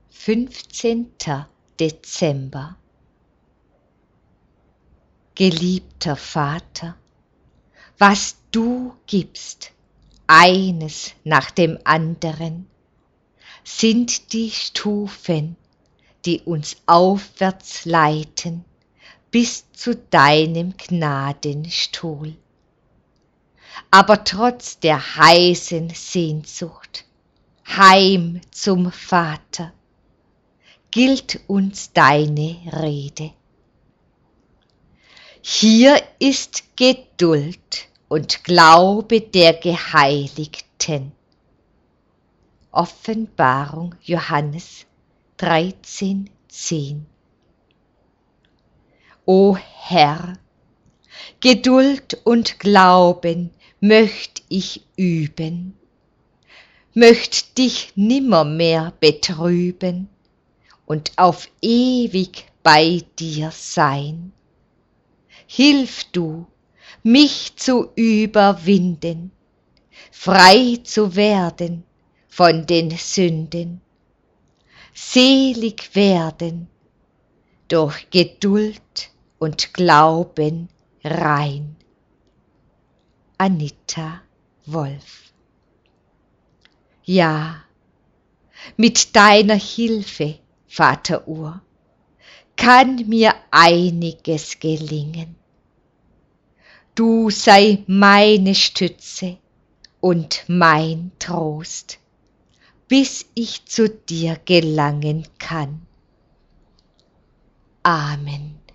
15. Dezember. Geliebter Vater, was du gibst, eines nach dem anderen, sind die Stufen, die uns aufwärts leiten bis zu deinem Gnadenstuhl. Aber trotz der heißen Sehnsucht, heim zum Vater, gilt uns deine Rede. Hier ist Geduld und Glaube der Geheiligten. Offenbarung Johannes 13,10. O Herr, Geduld und Glauben möcht ich üben, möcht dich nimmermehr betrüben und auf ewig bei dir sein. Hilf du, mich zu überwinden, frei zu werden von den Sünden, selig werden durch Geduld und Glauben rein. Anita Wolf. Ja, mit deiner Hilfe, Vater Ur, kann mir einiges gelingen. Du sei meine Stütze und mein Trost, bis ich zu dir gelangen kann. Amen.